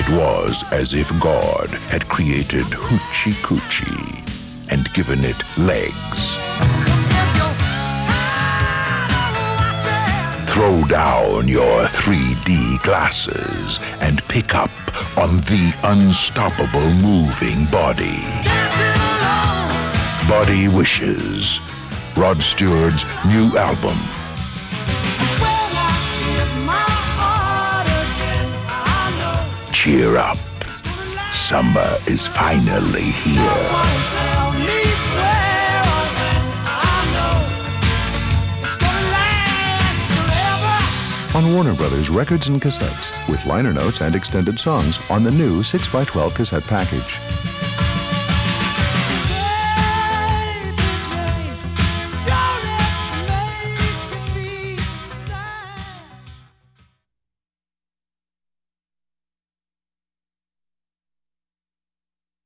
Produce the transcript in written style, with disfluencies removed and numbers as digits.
It was as if God had created Hoochie Coochie and given it legs. Throw down your 3D glasses and pick up on the unstoppable moving body. Body Wishes, Rod Stewart's new album. Cheer up. Summer is finally here. On Warner Brothers Records and Cassettes, with liner notes and extended songs on the new 6x12 cassette package.